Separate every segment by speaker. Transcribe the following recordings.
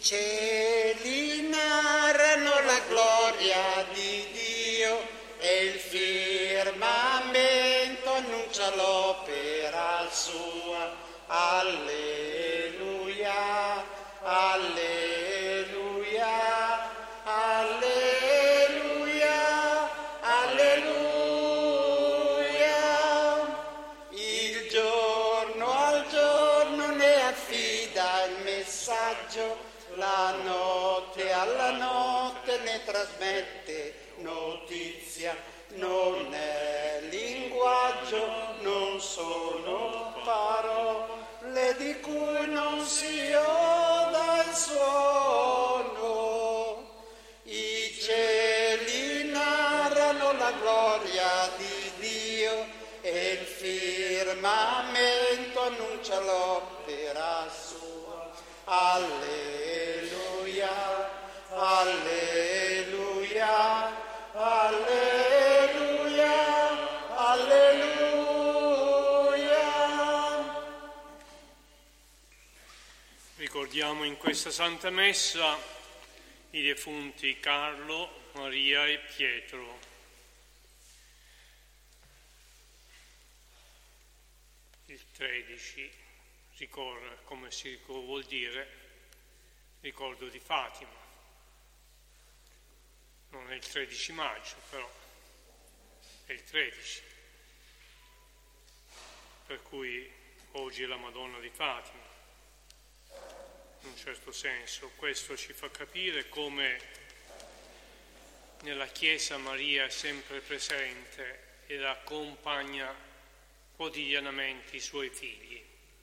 Speaker 1: cieli narrano la gloria di Dio e il firmamento annuncia l'opera sua. Alleluia, alleluia, alleluia, alleluia. Il giorno al giorno ne affida il messaggio, la notte alla notte ne trasmette notizia. Non è linguaggio, non sono parole di cui non si oda il suono. I cieli narrano la gloria di Dio e il firmamento annuncia l'opera sua. Alleluia, alleluia, alleluia, alleluia.
Speaker 2: Ricordiamo in questa Santa Messa i defunti Carlo, Maria e Pietro. Il 13 ricorre, come si vuol dire, ricordo di Fatima. Non è il 13 maggio, però è il 13, per cui oggi è la Madonna di Fatima. In un certo senso questo ci fa capire come nella Chiesa Maria è sempre presente ed accompagna quotidianamente i suoi figli.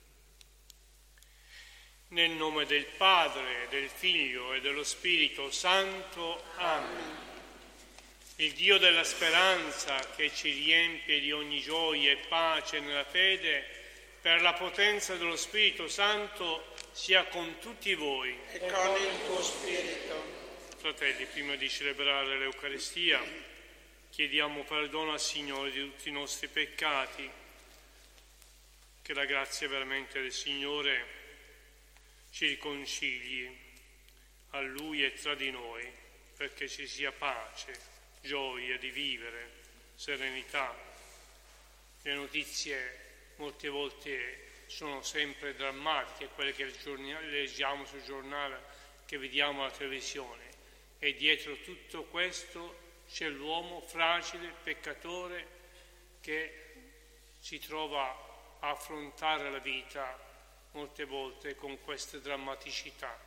Speaker 2: Nel nome del Padre, del Figlio e dello Spirito Santo. Amen. Il Dio della speranza, che ci riempie di ogni gioia e pace nella fede, per la potenza dello Spirito Santo, sia con tutti voi.
Speaker 1: E con il tuo Spirito.
Speaker 2: Fratelli, prima di celebrare l'Eucaristia, chiediamo perdono al Signore di tutti i nostri peccati, che la grazia veramente del Signore ci riconcili a Lui e tra di noi, perché ci sia pace, gioia di vivere, serenità. Le notizie molte volte sono sempre drammatiche, quelle che leggiamo sul giornale, che vediamo alla televisione, e dietro tutto questo c'è l'uomo fragile, peccatore, che si trova a affrontare la vita molte volte con queste drammaticità.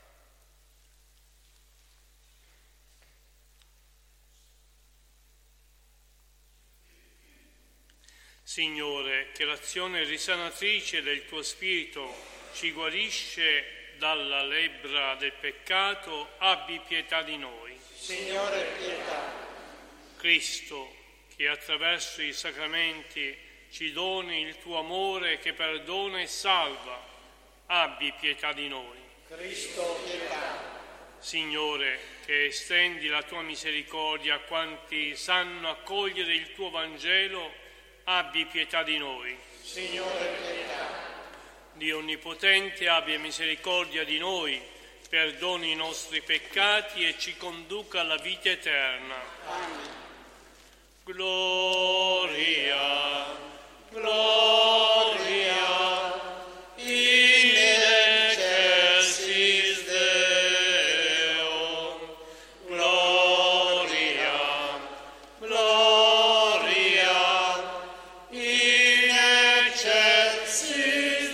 Speaker 2: Signore, che l'azione risanatrice del tuo Spirito ci guarisce dalla lebbra del peccato, abbi pietà di noi.
Speaker 1: Signore, pietà.
Speaker 2: Cristo, che attraverso i sacramenti ci doni il tuo amore che perdona e salva, abbi pietà di noi.
Speaker 1: Cristo, pietà.
Speaker 2: Signore, che estendi la tua misericordia a quanti sanno accogliere il tuo Vangelo, abbi pietà di noi.
Speaker 1: Signore, pietà.
Speaker 2: Dio Onnipotente, abbia misericordia di noi, perdoni i nostri peccati e ci conduca alla vita eterna.
Speaker 1: Amen.
Speaker 2: Gloria, gloria, in excelsis Deo. Gloria, gloria, in excelsis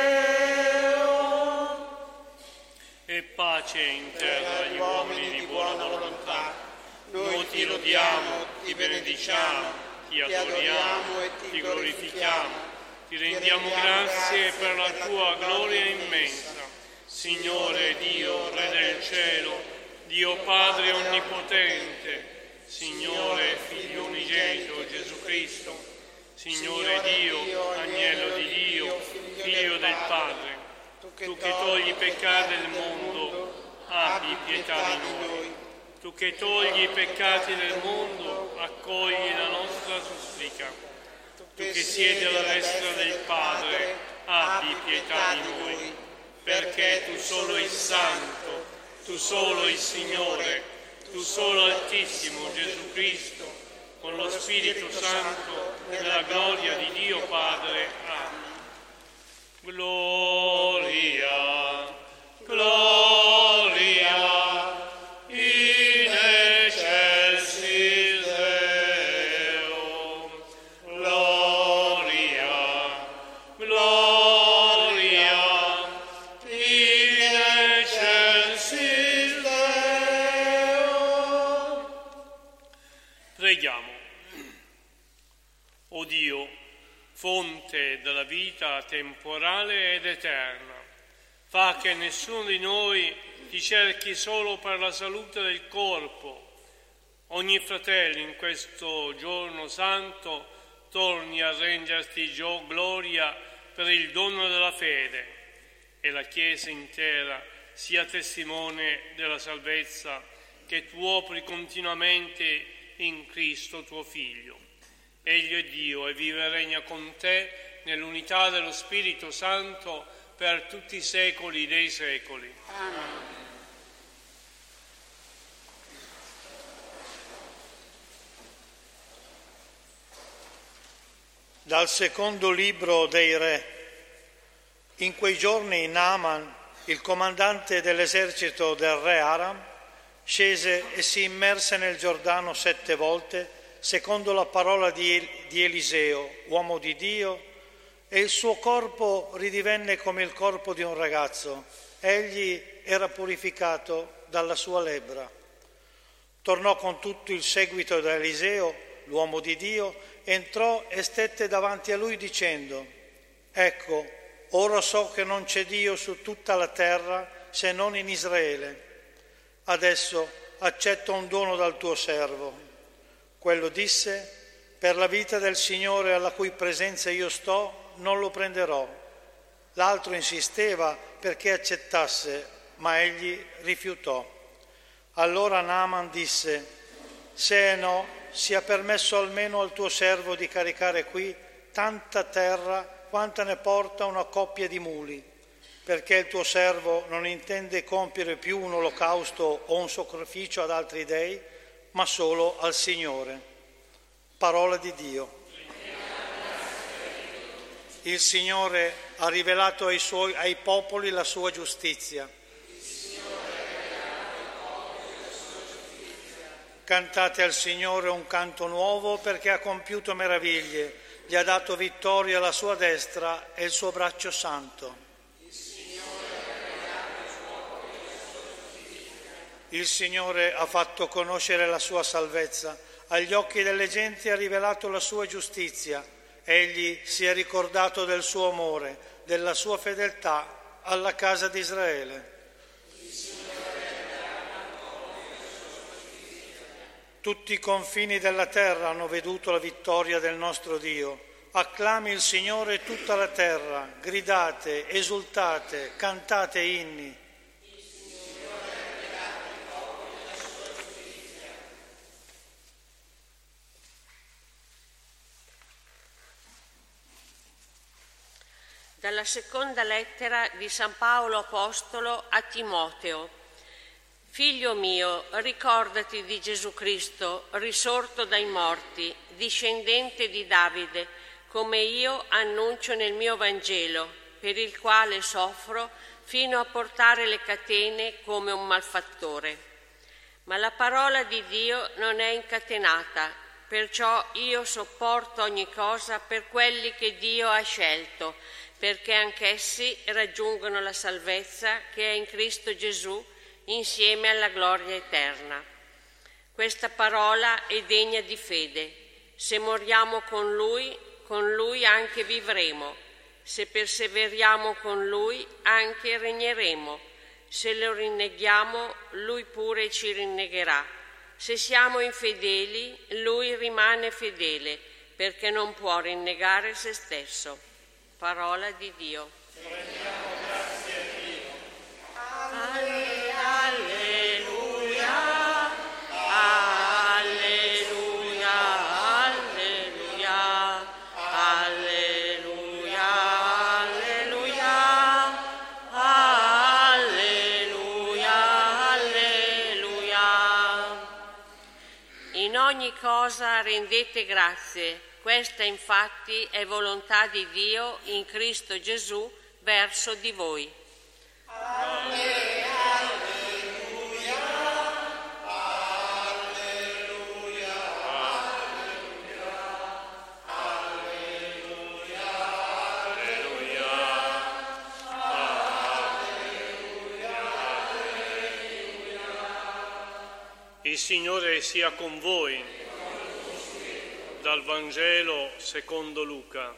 Speaker 2: Deo. E pace in terra agli uomini di buona volontà. Noi ti lodiamo, ti benediciamo, ti adoriamo e ti glorifichiamo, ti rendiamo grazie per la tua gloria immensa. Signore Dio, Re del cielo, Dio Padre Onnipotente, Signore Figlio unigenito Gesù Cristo, Signore Dio, Agnello di Dio, Figlio del Padre, tu che togli i peccati del mondo, abbi pietà di noi. Tu che togli i peccati del mondo, accogli la nostra supplica. Tu che siedi alla destra del Padre, abbi pietà di noi, perché tu solo il Santo, tu solo il Signore, tu solo Altissimo Gesù Cristo, con lo Spirito Santo, nella gloria di Dio Padre. Amen. Gloria, gloria, in excelsis Deo. Gloria, gloria, in excelsis Deo. Preghiamo. O Dio, fonte della vita temporale ed eterna, fa che nessuno di noi ti cerchi solo per la salute del corpo. Ogni fratello in questo giorno santo torni a renderti gloria per il dono della fede e la Chiesa intera sia testimone della salvezza che tu operi continuamente in Cristo tuo Figlio. Egli è Dio e vive e regna con te nell'unità dello Spirito Santo per tutti i secoli dei secoli.
Speaker 1: Amen.
Speaker 3: Dal secondo libro dei Re. In quei giorni Naaman, il comandante dell'esercito del re Aram, scese e si immerse nel Giordano 7 volte, secondo la parola di Eliseo, uomo di Dio, e il suo corpo ridivenne come il corpo di un ragazzo. Egli era purificato dalla sua lebbra. Tornò con tutto il seguito da Eliseo, l'uomo di Dio, entrò e stette davanti a lui dicendo: «Ecco, ora so che non c'è Dio su tutta la terra se non in Israele. Adesso accetta un dono dal tuo servo». Quello disse: «Per la vita del Signore alla cui presenza io sto, non lo prenderò». L'altro insisteva perché accettasse, ma egli rifiutò. Allora Naaman disse: «Se no, sia permesso almeno al tuo servo di caricare qui tanta terra quanta ne porta una coppia di muli, perché il tuo servo non intende compiere più un olocausto o un sacrificio ad altri dei, ma solo al Signore». Parola di Dio. Il Signore ha rivelato ai popoli la sua giustizia. Cantate al Signore un canto nuovo, perché ha compiuto meraviglie, gli ha dato vittoria alla sua destra e il suo braccio santo. Il Signore ha fatto conoscere la sua salvezza, agli occhi delle genti ha rivelato la sua giustizia. Egli si è ricordato del suo amore, della sua fedeltà alla casa di Israele. Tutti i confini della terra hanno veduto la vittoria del nostro Dio. Acclami il Signore tutta la terra, gridate, esultate, cantate inni.
Speaker 4: Dalla seconda lettera di San Paolo Apostolo a Timoteo. Figlio mio, ricordati di Gesù Cristo, risorto dai morti, discendente di Davide, come io annuncio nel mio Vangelo, per il quale soffro fino a portare le catene come un malfattore. Ma la parola di Dio non è incatenata, perciò io sopporto ogni cosa per quelli che Dio ha scelto, perché anch'essi raggiungono la salvezza che è in Cristo Gesù insieme alla gloria eterna. Questa parola è degna di fede. Se moriamo con Lui anche vivremo. Se perseveriamo con Lui, anche regneremo. Se lo rinneghiamo, Lui pure ci rinnegherà. Se siamo infedeli, Lui rimane fedele, perché non può rinnegare se stesso. Parola di Dio.
Speaker 3: Rendiamo grazie a Dio.
Speaker 4: Alleluia, alleluia, alleluia, alleluia, alleluia, alleluia, ogni cosa rendete grazie. Questa infatti è volontà di Dio in Cristo Gesù verso di voi.
Speaker 2: Il Signore sia con voi. Dal Vangelo secondo Luca.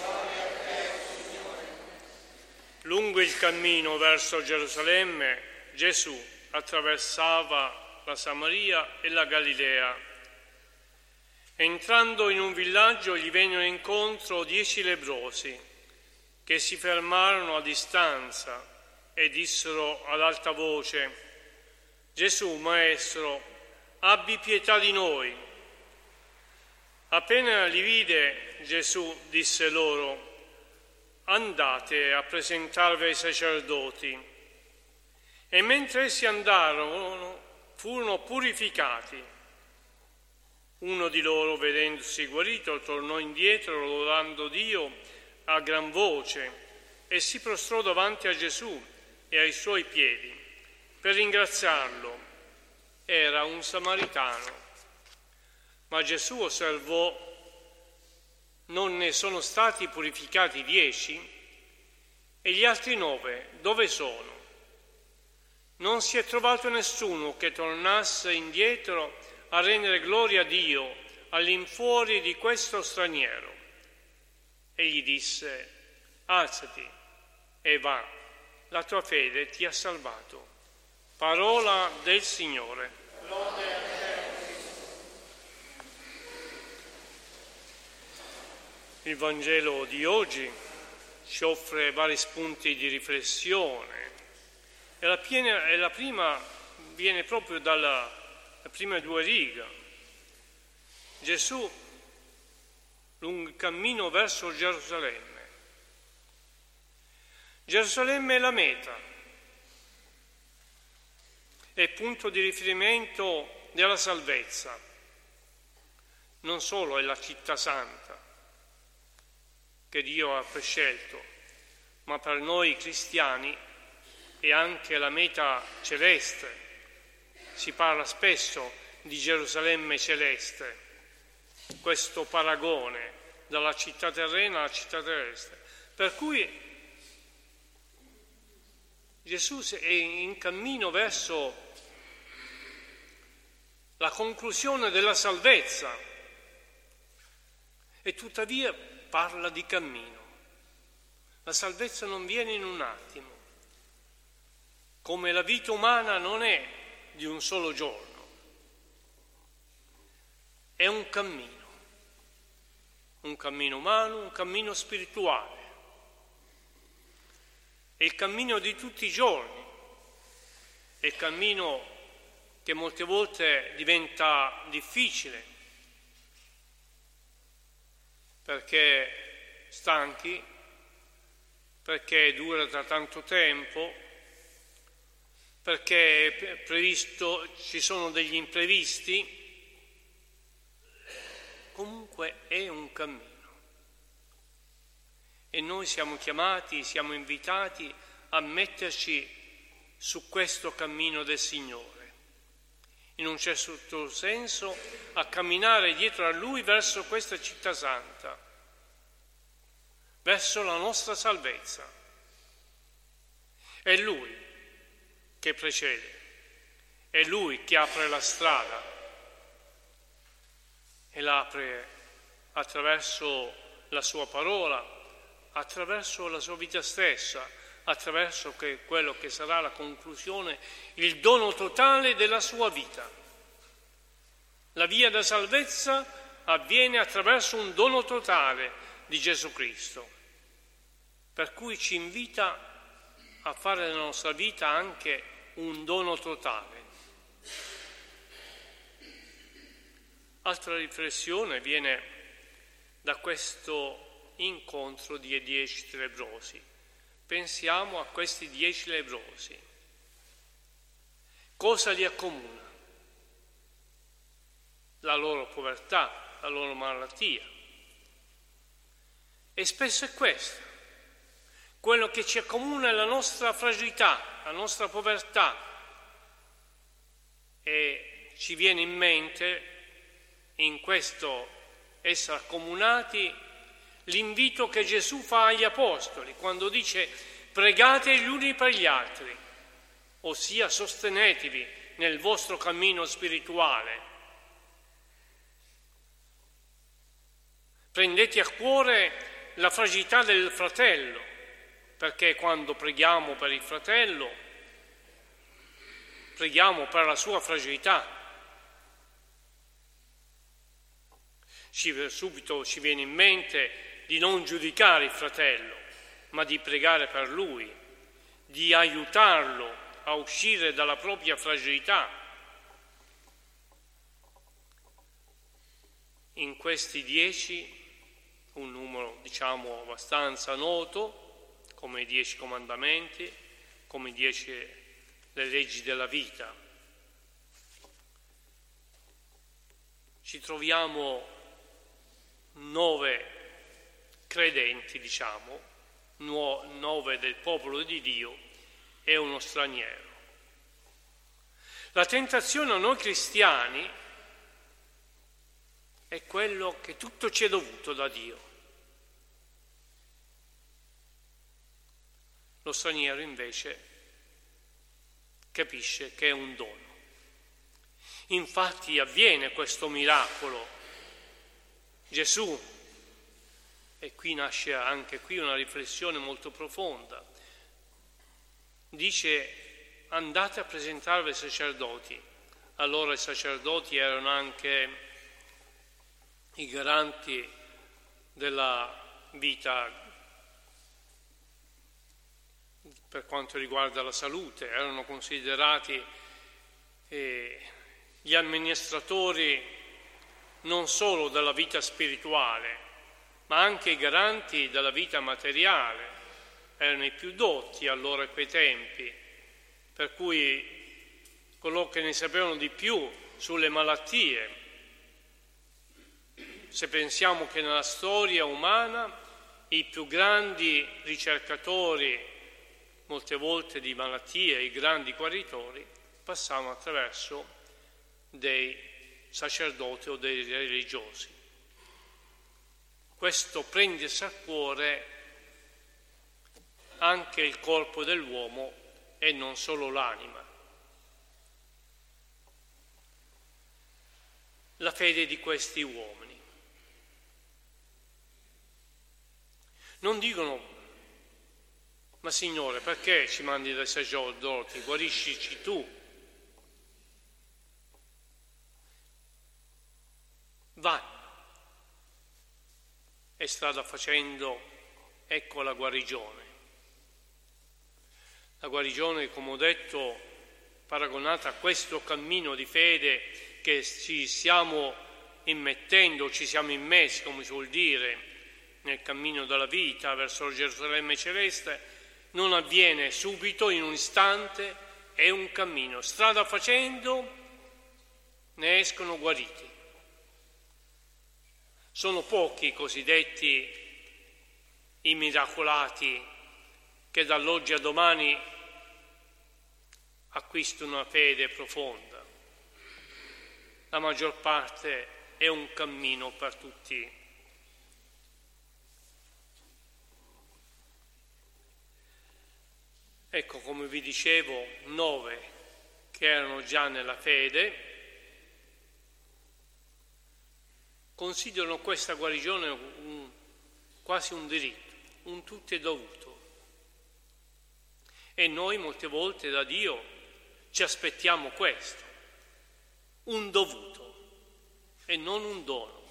Speaker 2: Lungo il cammino verso Gerusalemme, Gesù attraversava la Samaria e la Galilea. Entrando in un villaggio gli vennero incontro 10 lebbrosi, che si fermarono a distanza e dissero ad alta voce: Gesù, Maestro, abbi pietà di noi. Appena li vide, Gesù disse loro: andate a presentarvi ai sacerdoti. E mentre essi andarono, furono purificati. Uno di loro, vedendosi guarito, tornò indietro lodando Dio a gran voce e si prostrò davanti a Gesù e ai suoi piedi per ringraziarlo. Era un samaritano. Ma Gesù osservò: non ne sono stati purificati 10? E gli altri 9 dove sono? Non si è trovato nessuno che tornasse indietro a rendere gloria a Dio all'infuori di questo straniero. Egli disse: alzati e va, la tua fede ti ha salvato. Parola del Signore. Il Vangelo di oggi ci offre vari spunti di riflessione e la prima viene proprio dalle prime 2 righe. Gesù lungo il cammino verso Gerusalemme. Gerusalemme è la meta, è punto di riferimento della salvezza. Non solo è la città santa che Dio ha prescelto, ma per noi cristiani è anche la meta celeste. Si parla spesso di Gerusalemme celeste, questo paragone dalla città terrena alla città terrestre. Per cui Gesù è in cammino verso la conclusione della salvezza e tuttavia parla di cammino. La salvezza non viene in un attimo, come la vita umana non è di un solo giorno, è un cammino umano, un cammino spirituale, è il cammino di tutti i giorni, è il cammino che molte volte diventa difficile, perché stanchi, perché dura da tanto tempo, perché ci sono degli imprevisti. Comunque è un cammino e noi siamo chiamati, siamo invitati a metterci su questo cammino del Signore, in un certo senso a camminare dietro a Lui verso questa città santa, verso la nostra salvezza. È Lui che precede, è Lui che apre la strada e l'apre attraverso la sua parola, attraverso la sua vita stessa, attraverso quello che sarà la conclusione, il dono totale della sua vita. La via da salvezza avviene attraverso un dono totale di Gesù Cristo, per cui ci invita a fare della nostra vita anche un dono totale. Altra riflessione viene da questo incontro di 10 lebbrosi. Pensiamo a questi 10 lebbrosi. Cosa li accomuna? la loro povertà, la loro malattia. E spesso è questo, quello che ci accomuna è la nostra fragilità, la nostra povertà. E ci viene in mente, in questo essere accomunati, l'invito che Gesù fa agli apostoli quando dice: pregate gli uni per gli altri, ossia sostenetevi nel vostro cammino spirituale. Prendete a cuore la fragilità del fratello, perché quando preghiamo per il fratello, preghiamo per la sua fragilità. Subito ci viene in mente di non giudicare il fratello, ma di pregare per lui, di aiutarlo a uscire dalla propria fragilità. In questi 10, un numero diciamo abbastanza noto, come i 10 comandamenti, come i 10 le leggi della vita, ci troviamo 9 credenti, diciamo, 9 del popolo di Dio e uno straniero. La tentazione a noi cristiani è quello che tutto ci è dovuto da Dio. Lo straniero invece capisce che è un dono. Infatti avviene questo miracolo. Gesù, e qui nasce anche qui una riflessione molto profonda, dice: andate a presentarvi ai sacerdoti. Allora i sacerdoti erano anche i garanti della vita per quanto riguarda la salute, erano considerati gli amministratori non solo della vita spirituale, ma anche i garanti della vita materiale, erano i più dotti allora a quei tempi, per cui coloro che ne sapevano di più sulle malattie. Se pensiamo che nella storia umana i più grandi ricercatori, molte volte di malattie, i grandi guaritori, passavano attraverso dei sacerdoti o dei religiosi. Questo prendersi a cuore anche il corpo dell'uomo e non solo l'anima. La fede di questi uomini. Non dicono: ma Signore, perché ci mandi dai sacerdoti? Guariscici tu. Vanno. E strada facendo, ecco la guarigione. La guarigione, come ho detto, paragonata a questo cammino di fede che ci stiamo immettendo, ci siamo immessi, come si vuol dire, nel cammino della vita verso Gerusalemme celeste, non avviene subito, in un istante, è un cammino. Strada facendo ne escono guariti. Sono pochi i cosiddetti i miracolati che dall'oggi a domani acquistano una fede profonda. La maggior parte è un cammino per tutti. Ecco, come vi dicevo, 9 che erano già nella fede considerano questa guarigione quasi un diritto, un tutto è dovuto. E noi molte volte da Dio ci aspettiamo questo, un dovuto e non un dono.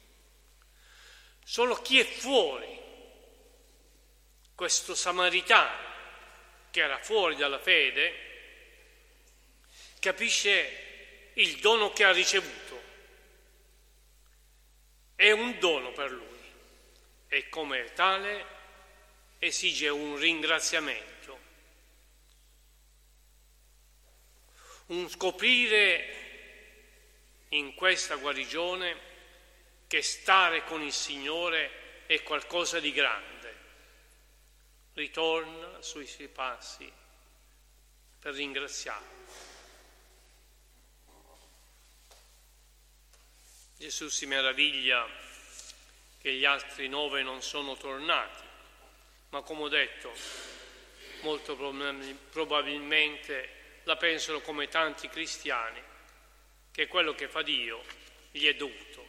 Speaker 2: Solo chi è fuori, questo samaritano che era fuori dalla fede, capisce il dono che ha ricevuto. È un dono per lui e come tale esige un ringraziamento, un scoprire in questa guarigione che stare con il Signore è qualcosa di grande. Ritorna sui suoi passi per ringraziarlo. Gesù si meraviglia che gli altri 9 non sono tornati, ma come ho detto, molto probabilmente la pensano come tanti cristiani, che quello che fa Dio gli è dovuto.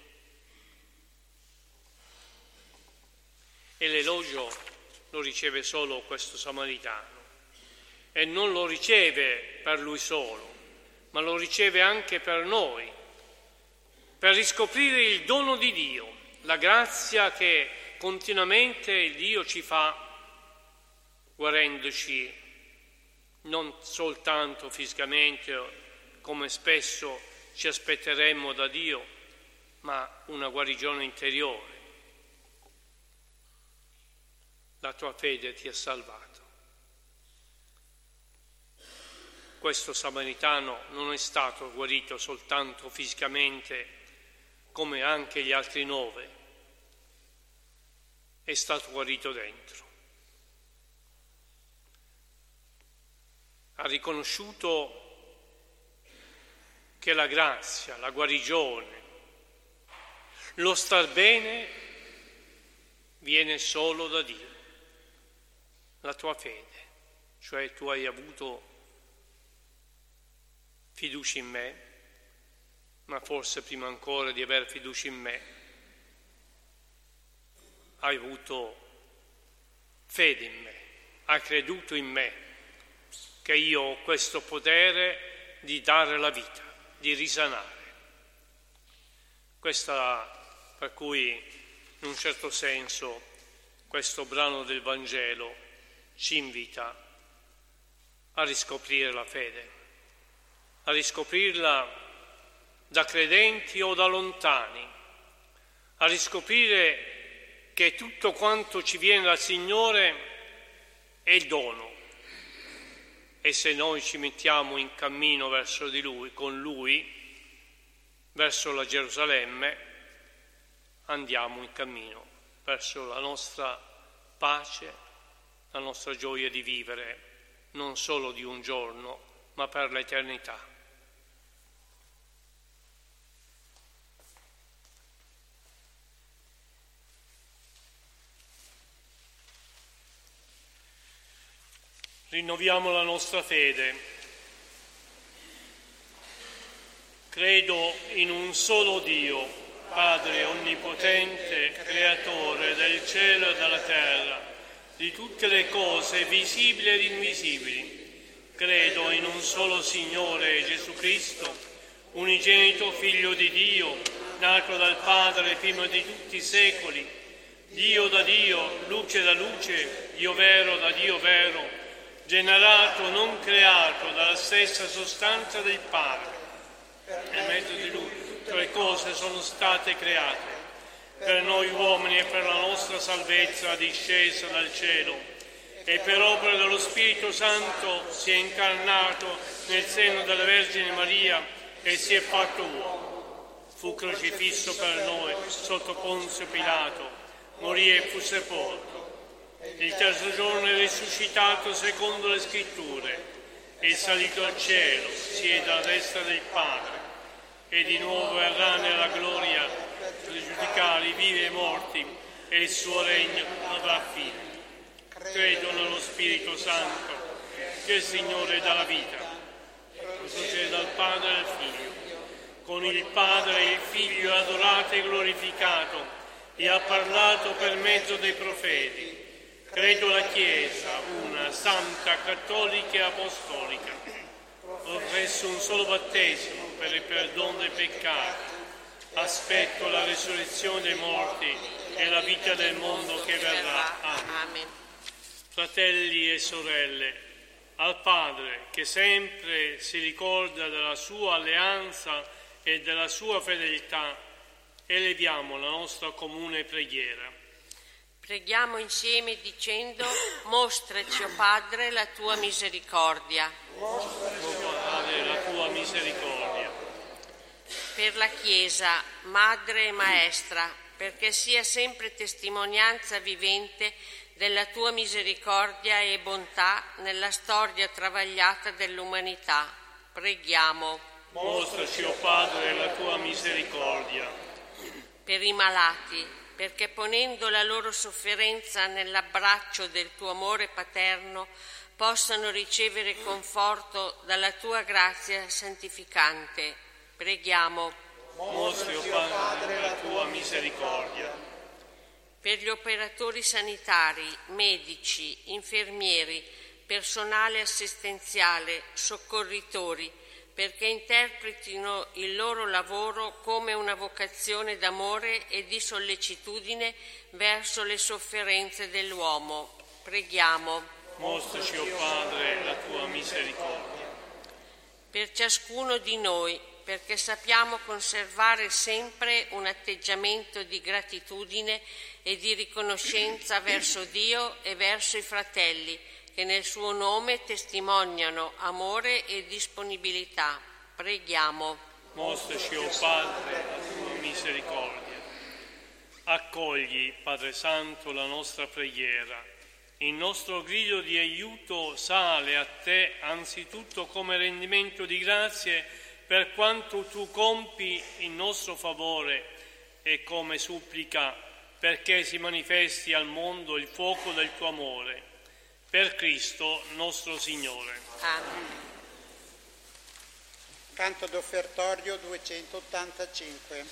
Speaker 2: E l'elogio lo riceve solo questo samaritano, e non lo riceve per lui solo, ma lo riceve anche per noi, per riscoprire il dono di Dio, la grazia che continuamente Dio ci fa, guarendoci non soltanto fisicamente, come spesso ci aspetteremmo da Dio, ma una guarigione interiore. La tua fede ti ha salvato. Questo samaritano non è stato guarito soltanto fisicamente, come anche gli altri 9, è stato guarito dentro. Ha riconosciuto che la grazia, la guarigione, lo star bene viene solo da Dio. La tua fede, cioè tu hai avuto fiducia in me, ma forse prima ancora di aver fiducia in me, hai avuto fede in me, hai creduto in me, che io ho questo potere di dare la vita, di risanare. Questa per cui, in un certo senso, questo brano del Vangelo ci invita a riscoprire la fede, a riscoprirla da credenti o da lontani, a riscoprire che tutto quanto ci viene dal Signore è dono, e se noi ci mettiamo in cammino verso di Lui, con Lui, verso la Gerusalemme, andiamo in cammino verso la nostra pace, la nostra gioia di vivere non solo di un giorno, ma per l'eternità. Rinnoviamo la nostra fede. Credo in un solo Dio, Padre onnipotente, creatore del cielo e della terra, di tutte le cose visibili ed invisibili. Credo in un solo Signore, Gesù Cristo, unigenito Figlio di Dio, nato dal Padre prima di tutti i secoli, Dio da Dio, luce da luce, Dio vero da Dio vero, generato, non creato, dalla stessa sostanza del Padre. Per mezzo di Lui tutte le cose sono state create. Per noi uomini e per la nostra salvezza discesa dal cielo, e per opera dello Spirito Santo si è incarnato nel seno della Vergine Maria e si è fatto uomo. Fu crocifisso per noi sotto Ponzio Pilato, morì e fu sepolto. Il terzo giorno è risuscitato secondo le Scritture, è salito al cielo, siede alla destra del Padre, e di nuovo verrà nella gloria per giudicare i vivi e i morti, e il suo regno avrà fine. Credo nello Spirito Santo, che è il Signore dà la vita, procede dal Padre e dal Figlio. Con il Padre e il Figlio è adorato e glorificato, e ha parlato per mezzo dei profeti. Credo la Chiesa, una, santa, cattolica e apostolica. Professo un solo battesimo per il perdono dei peccati. Aspetto la risurrezione dei morti e la vita del mondo che verrà. Amen. Fratelli e sorelle, al Padre, che sempre si ricorda della sua alleanza e della sua fedeltà, eleviamo la nostra comune preghiera.
Speaker 4: Preghiamo insieme dicendo: mostraci, o Padre, la tua misericordia.
Speaker 2: O Padre, la tua misericordia.
Speaker 4: per la Chiesa, madre e maestra, perché sia sempre testimonianza vivente della tua misericordia e bontà nella storia travagliata dell'umanità. Preghiamo.
Speaker 2: Mostraci, o Padre, la tua misericordia.
Speaker 4: Per i malati, perché ponendo la loro sofferenza nell'abbraccio del tuo amore paterno, possano ricevere conforto dalla tua grazia santificante. Preghiamo.
Speaker 2: Mostri, o Padre, la tua misericordia.
Speaker 4: Per gli operatori sanitari, medici, infermieri, personale assistenziale, soccorritori, perché interpretino il loro lavoro come una vocazione d'amore e di sollecitudine verso le sofferenze dell'uomo. Preghiamo.
Speaker 2: Mostraci, o Padre, la tua misericordia.
Speaker 4: Per ciascuno di noi, perché sappiamo conservare sempre un atteggiamento di gratitudine e di riconoscenza verso Dio e verso i fratelli, che nel suo nome testimoniano amore e disponibilità. Preghiamo.
Speaker 2: Mostraci, o Padre, la tua misericordia. Accogli, Padre Santo, la nostra preghiera. Il nostro grido di aiuto sale a te anzitutto come rendimento di grazie per quanto tu compi in nostro favore e come supplica perché si manifesti al mondo il fuoco del tuo amore. Per Cristo nostro Signore.
Speaker 4: Amen.
Speaker 1: Canto d'offertorio 285.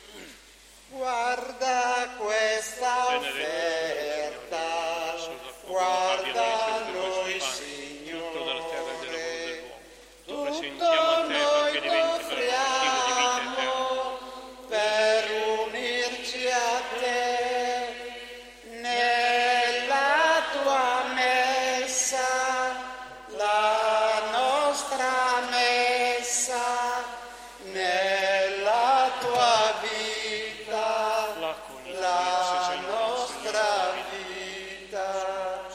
Speaker 1: Guarda questa offerta, guarda noi, Signore, tutto noi offriamo per unirci a te nella tua messa, la nostra messa, nella tua vita, la nostra vita,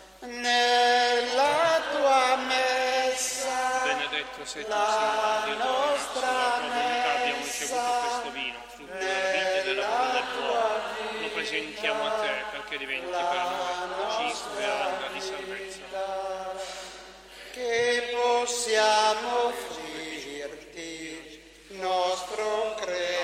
Speaker 1: nella tua messa,
Speaker 2: Benedetto sei tu,
Speaker 1: la
Speaker 2: Signore,
Speaker 1: nostra
Speaker 2: abbiamo ricevuto questo vino, frutto della vita e della volontà del tuo. Lo presentiamo a te perché diventi per noi cibo e alga di salvezza.
Speaker 1: che possiamo offrirti, nostro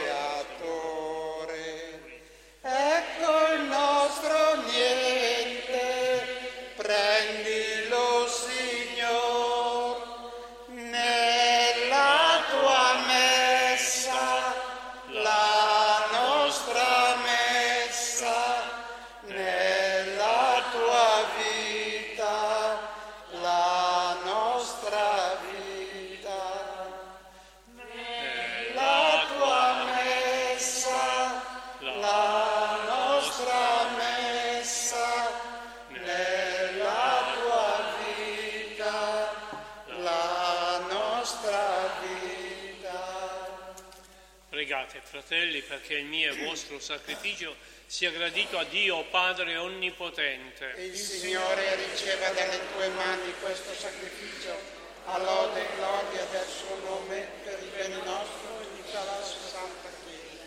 Speaker 1: Creatore. Ecco il nostro niente, prendilo, Signor, nella tua messa, la nostra messa, nella tua vita, la nostra vita, nella tua messa, la nostra messa, nella tua vita, la nostra vita.
Speaker 2: Pregate, fratelli, perché il mio e il vostro sacrificio sia gradito a Dio Padre Onnipotente.
Speaker 1: Il Signore riceva dalle tue mani questo sacrificio, a lode e gloria del suo nome, per il bene nostro e di tutta la sua santa Chiesa.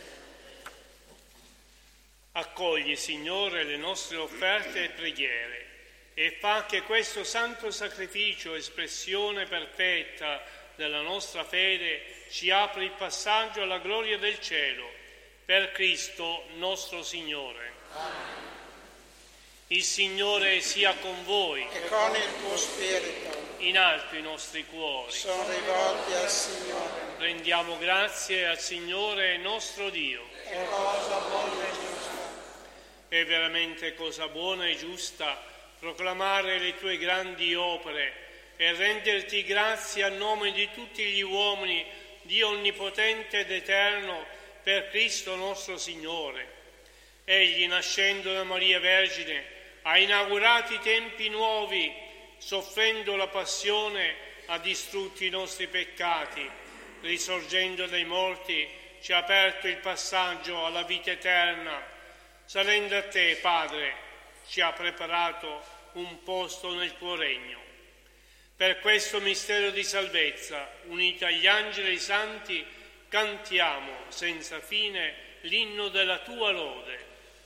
Speaker 2: Accogli, Signore, le nostre offerte e preghiere e fa che questo santo sacrificio, espressione perfetta della nostra fede, ci apra il passaggio alla gloria del cielo. Per Cristo nostro Signore.
Speaker 1: Amen.
Speaker 2: Il Signore sia con voi.
Speaker 1: E con il tuo spirito
Speaker 2: In alto i nostri cuori.
Speaker 1: sono rivolti al Signore.
Speaker 2: Rendiamo grazie al Signore nostro Dio.
Speaker 1: È cosa buona e giusta.
Speaker 2: È veramente cosa buona e giusta proclamare le tue grandi opere e renderti grazie a nome di tutti gli uomini, Dio onnipotente ed eterno, per Cristo nostro Signore. Egli, nascendo da Maria Vergine, ha inaugurato i tempi nuovi, soffrendo la passione ha distrutto i nostri peccati, risorgendo dai morti ci ha aperto il passaggio alla vita eterna. Salendo a te, Padre, ci ha preparato un posto nel tuo regno. Per questo mistero di salvezza, unito agli angeli e ai santi, cantiamo senza fine l'inno della tua lode.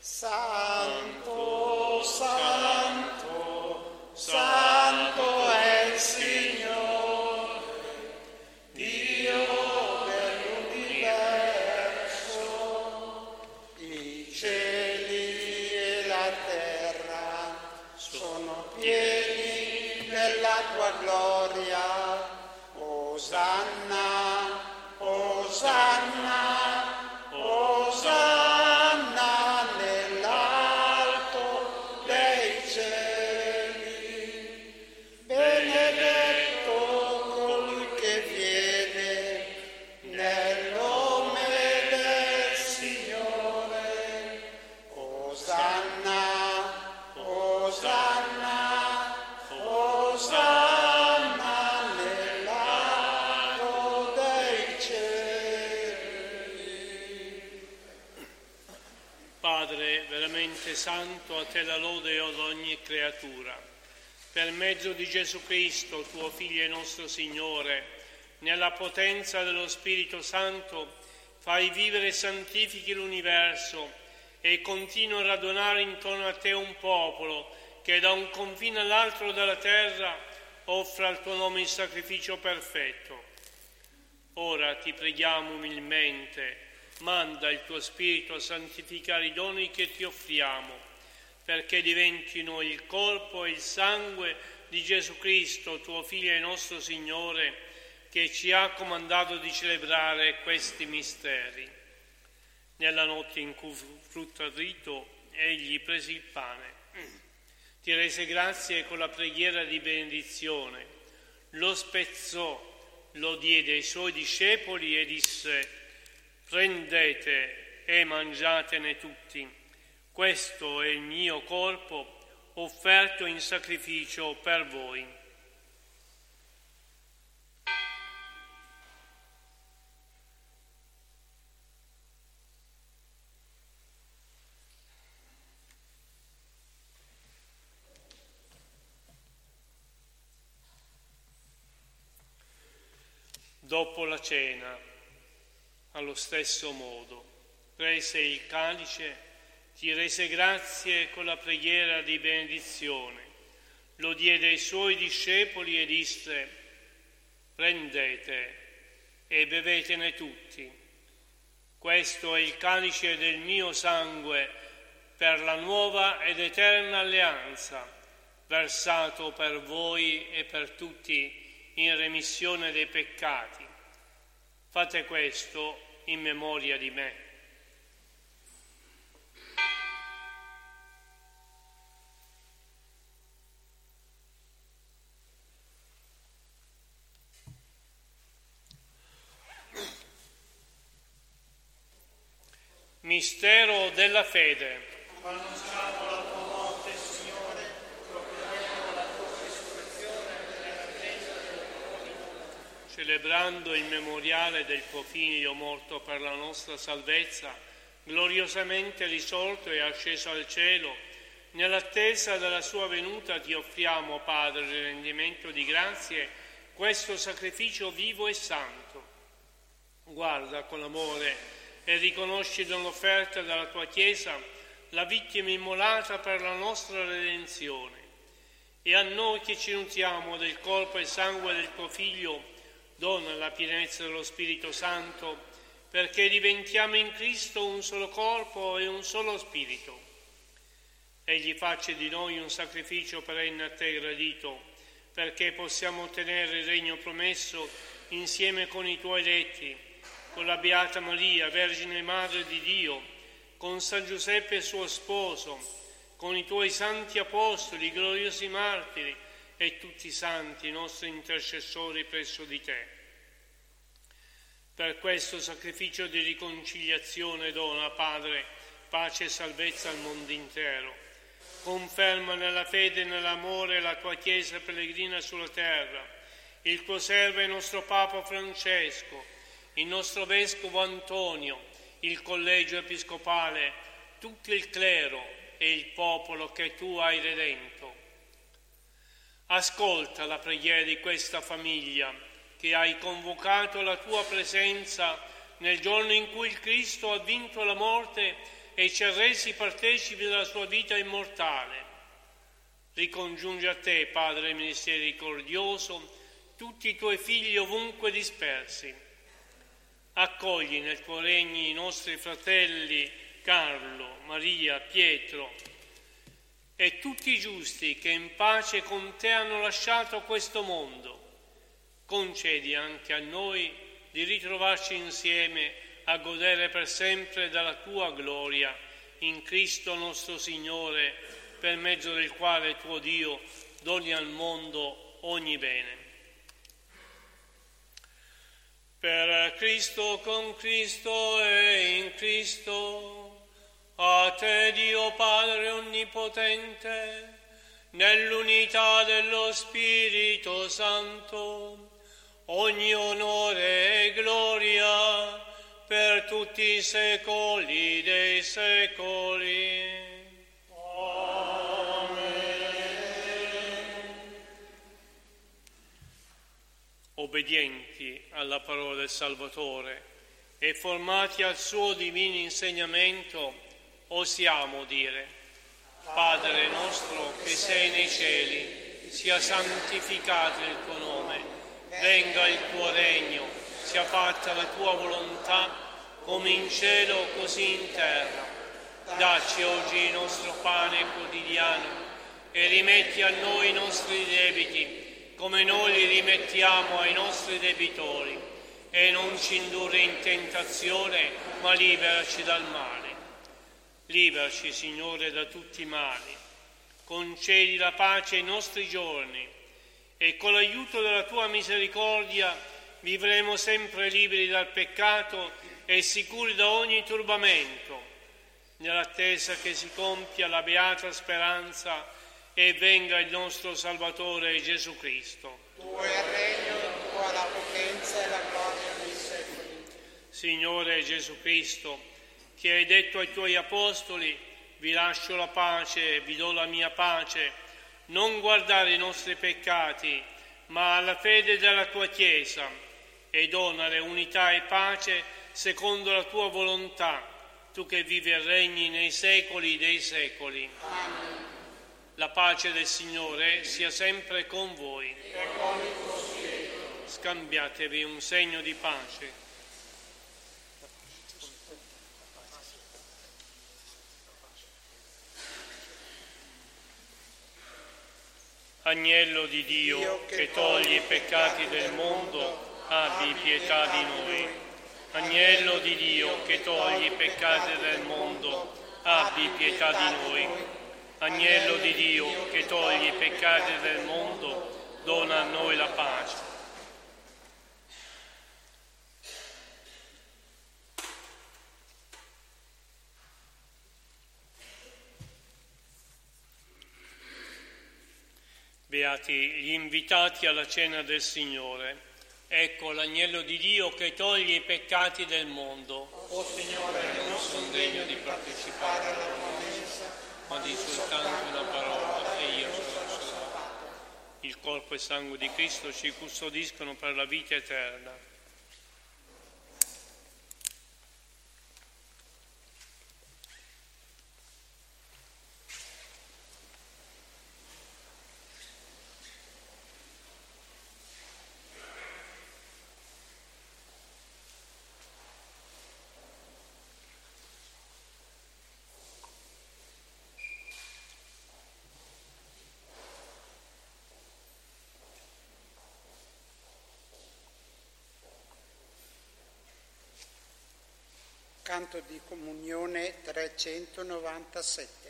Speaker 1: Santo, santo, santo è il Signore, Dio dell'universo. I cieli e la terra sono pieni della tua gloria. Osanna, Osanna, Osanna nell'alto dei cieli. Benedetto colui che viene nel nome del Signore. Osanna, Osanna, Osanna nell'alto dei cieli.
Speaker 2: Padre veramente santo, a te la lode ad ogni creatura. Per mezzo di Gesù Cristo, tuo Figlio e nostro Signore, nella potenza dello Spirito Santo, fai vivere e santifichi l'universo e continua a radunare intorno a te un popolo che da un confine all'altro della terra offra al tuo nome il sacrificio perfetto. Ora ti preghiamo umilmente, manda il tuo Spirito a santificare i doni che ti offriamo, perché diventino il corpo e il sangue di Gesù Cristo, tuo Figlio e nostro Signore, che ci ha comandato di celebrare questi misteri. Nella notte in cui fu frutto al rito, egli prese il pane, ti rese grazie con la preghiera di benedizione, lo spezzò, lo diede ai suoi discepoli e disse: prendete e mangiatene tutti, questo è il mio corpo offerto in sacrificio per voi. Dopo la cena, allo stesso modo, prese il calice, ti rese grazie con la preghiera di benedizione, lo diede ai suoi discepoli e disse: prendete e bevetene tutti. Questo è il calice del mio sangue per la nuova ed eterna alleanza, versato per voi e per tutti in remissione dei peccati. Fate questo in memoria di me. Mistero della fede.
Speaker 1: Annunciamo la tua morte, Signore, proclamiamo la tua risurrezione nell'attesa della tua venuta.
Speaker 2: Celebrando il memoriale del tuo Figlio morto per la nostra salvezza, gloriosamente risorto e asceso al cielo, nell'attesa della sua venuta ti offriamo, Padre, il rendimento di grazie, questo sacrificio vivo e santo. Guarda con amore e riconosci nell'offerta della tua Chiesa la vittima immolata per la nostra redenzione. E a noi che ci nutriamo del corpo e sangue del tuo Figlio, dona la pienezza dello Spirito Santo, perché diventiamo in Cristo un solo corpo e un solo Spirito. Egli faccia di noi un sacrificio perenne a te gradito, perché possiamo ottenere il regno promesso insieme con i tuoi eletti, con la Beata Maria, Vergine Madre di Dio, con San Giuseppe suo sposo, con i tuoi santi apostoli, gloriosi martiri e tutti i santi nostri intercessori presso di te. Per questo sacrificio di riconciliazione dona, Padre, pace e salvezza al mondo intero. Conferma nella fede e nell'amore la tua Chiesa pellegrina sulla terra, il tuo servo e nostro Papa Francesco, il nostro Vescovo Antonio, il Collegio Episcopale, tutto il clero e il popolo che tu hai redento. Ascolta la preghiera di questa famiglia che hai convocato alla tua presenza nel giorno in cui il Cristo ha vinto la morte e ci ha resi partecipi della sua vita immortale. Ricongiunge a te, Padre misericordioso, tutti i tuoi figli ovunque dispersi. Accogli nel tuo regno i nostri fratelli Carlo, Maria, Pietro e tutti i giusti che in pace con te hanno lasciato questo mondo. Concedi anche a noi di ritrovarci insieme a godere per sempre della tua gloria in Cristo nostro Signore, per mezzo del quale tuo Dio doni al mondo ogni bene. Per Cristo, con Cristo e in Cristo, a te Dio Padre Onnipotente, nell'unità dello Spirito Santo, ogni onore e gloria per tutti i secoli dei secoli. Obbedienti alla parola del Salvatore e formati al suo divino insegnamento, osiamo dire: Padre nostro che sei nei cieli, sia santificato il tuo nome, venga il tuo regno, sia fatta la tua volontà, come in cielo così in terra. Dacci oggi il nostro pane quotidiano e rimetti a noi i nostri debiti, come noi li rimettiamo ai nostri debitori, e non ci indurre in tentazione, ma liberaci dal male. Liberaci, Signore, da tutti i mali. Concedi la pace ai nostri giorni e con l'aiuto della tua misericordia vivremo sempre liberi dal peccato e sicuri da ogni turbamento, nell'attesa che si compia la beata speranza e venga il nostro Salvatore Gesù Cristo.
Speaker 1: Tuo è il regno, tua la potenza e la gloria nei secoli.
Speaker 2: Signore Gesù Cristo, che hai detto ai tuoi apostoli: vi lascio la pace, vi do la mia pace, non guardare i nostri peccati, ma alla fede della tua Chiesa, e donare unità e pace secondo la tua volontà, tu che vivi e regni nei secoli dei secoli.
Speaker 1: Amen.
Speaker 2: La pace del Signore sia sempre con voi.
Speaker 1: E con il tuo spirito.
Speaker 2: Scambiatevi un segno di pace. Agnello di Dio che togli i peccati del mondo, abbi pietà di noi. Agnello di Dio che togli i peccati del mondo, abbi pietà di noi. Agnello di Dio che togli i peccati del mondo, dona a noi la pace. Beati gli invitati alla cena del Signore. Ecco l'agnello di Dio che toglie i peccati del mondo.
Speaker 1: O Signore,
Speaker 2: Non sono degno di partecipare alla tua messa, ma di soltanto una parola e io sarò salvato. Il corpo e sangue di Cristo ci custodiscono per la vita eterna.
Speaker 1: Canto di comunione 397.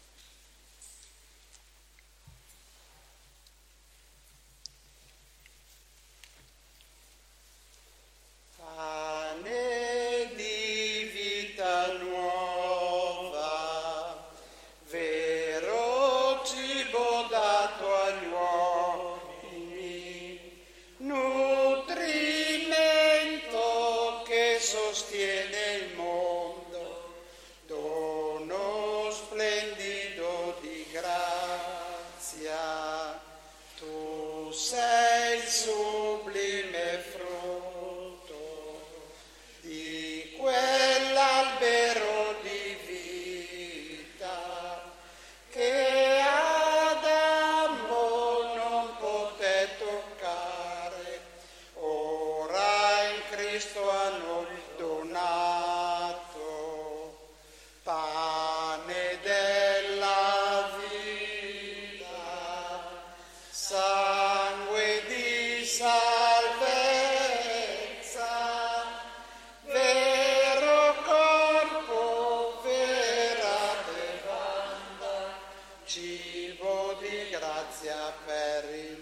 Speaker 1: Pane di vita nuova, vero cibo dato agli uomini, nutrimento che sostiene il mondo, dono splendido di grazia. Tu sei il sublime frutto di grazia per il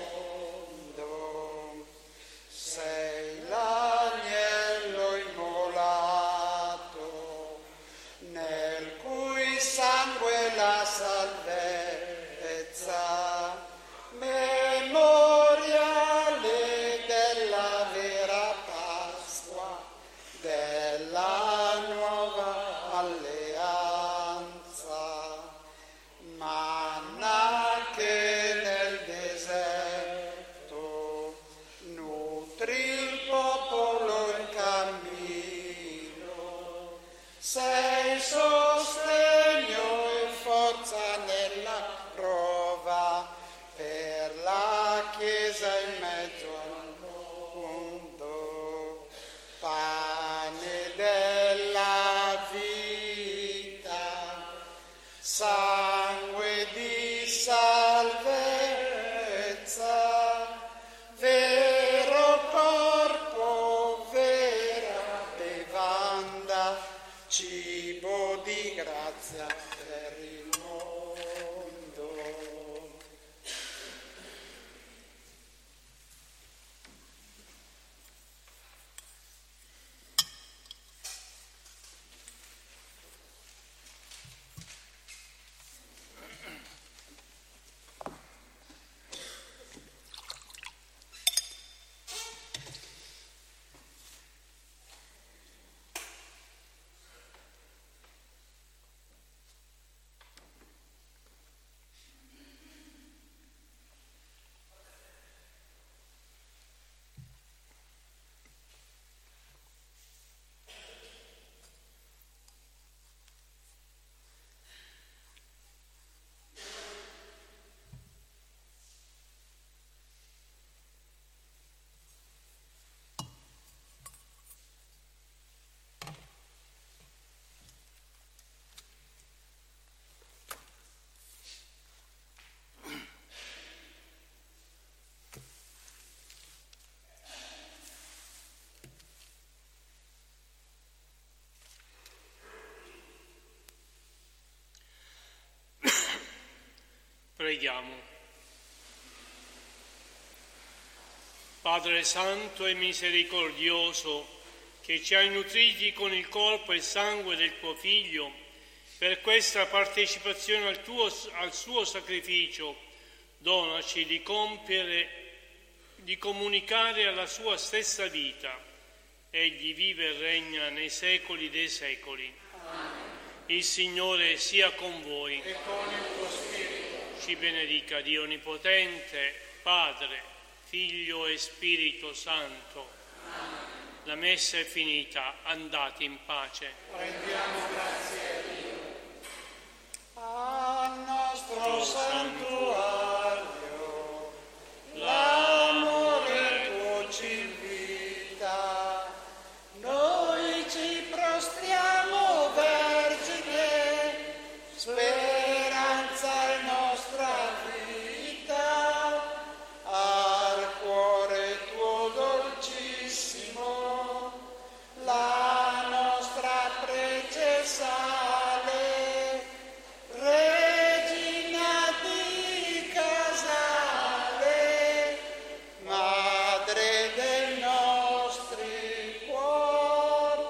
Speaker 1: mondo. Sei l'agnello immolato, nel cui sangue la salvezza, memoriale della vera Pasqua, della nuova alleanza. Manna che nel deserto nutri il popolo in cammino, sei sostegno e forza nella prova per la Chiesa in mezzo al mondo, pane della vita, sangue di salvezza, vero corpo, vera bevanda, cibo di grazia per il mondo.
Speaker 2: Preghiamo. Padre Santo e misericordioso, che ci hai nutriti con il corpo e il sangue del tuo Figlio, per questa partecipazione al suo sacrificio, donaci di comunicare alla sua stessa vita. Egli vive e regna nei secoli dei secoli.
Speaker 1: Amen.
Speaker 2: Il Signore sia con voi.
Speaker 1: E con il tuo spirito.
Speaker 2: Ci benedica Dio Onnipotente, Padre, Figlio e Spirito Santo.
Speaker 1: Amen.
Speaker 2: La messa è finita, andate in pace.
Speaker 1: Rendiamo grazie a Dio. Al nostro santuario, l'amore tuo ci invita, noi ci prostriamo, Vergine, speranza e nostra vita, al cuore tuo dolcissimo, la nostra prece sale, Regina di Casale, Madre dei nostri cuori,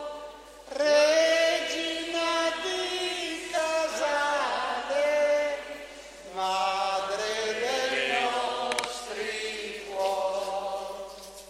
Speaker 1: Regina di Casale, Madre dei nostri cuori.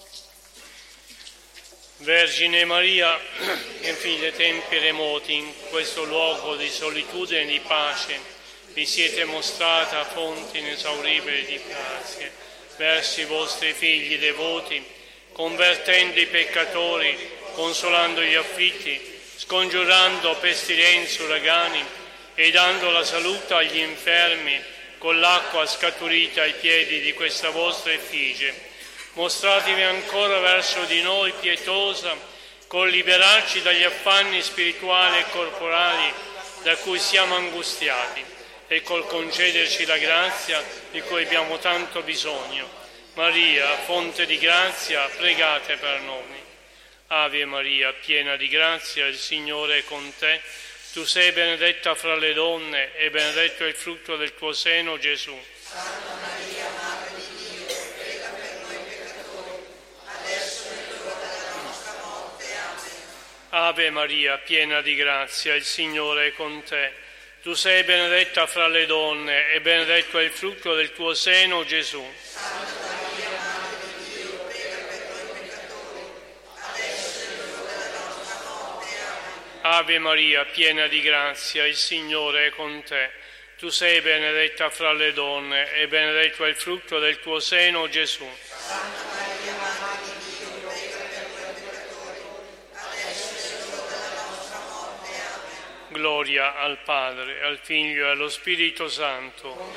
Speaker 2: Vergine Maria, che figlia dei tempi remoti, in questo luogo di solitudine e di pace, vi siete mostrata fonte inesauribile di grazie verso i vostri figli devoti, convertendo i peccatori, consolando gli afflitti, scongiurando pestilenze, uragani e dando la salute agli infermi con l'acqua scaturita ai piedi di questa vostra effigie. Mostratevi ancora verso di noi pietosa, col liberarci dagli affanni spirituali e corporali da cui siamo angustiati e col concederci la grazia di cui abbiamo tanto bisogno. Maria, fonte di grazia, pregate per noi. Ave Maria, piena di grazia, il Signore è con te. Tu sei benedetta fra le donne e benedetto è il frutto del tuo seno, Gesù.
Speaker 1: Santa Maria, Madre di Dio, prega per noi peccatori, adesso è l'ora della nostra morte. Amen.
Speaker 2: Ave Maria, piena di grazia, il Signore è con te. Tu sei benedetta fra le donne e benedetto è il frutto del tuo seno, Gesù.
Speaker 1: Santa Maria, Madre di Dio, prega per noi peccatori, adesso è l'ora della nostra morte. Amen.
Speaker 2: Ave Maria, piena di grazia, il Signore è con te. Tu sei benedetta fra le donne e benedetto è il frutto del tuo seno, Gesù.
Speaker 1: Santa Maria, Madre di Dio, prega per noi peccatori, adesso è l'ora della nostra morte. Amen.
Speaker 2: Gloria al Padre, al Figlio e allo Spirito Santo.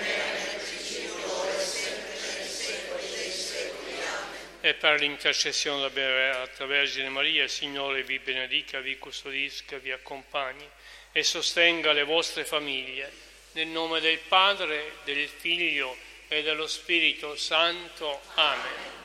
Speaker 2: E per l'intercessione della Beata Vergine Maria, il Signore vi benedica, vi custodisca, vi accompagni e sostenga le vostre famiglie. Nel nome del Padre, del Figlio e dello Spirito Santo. Amen.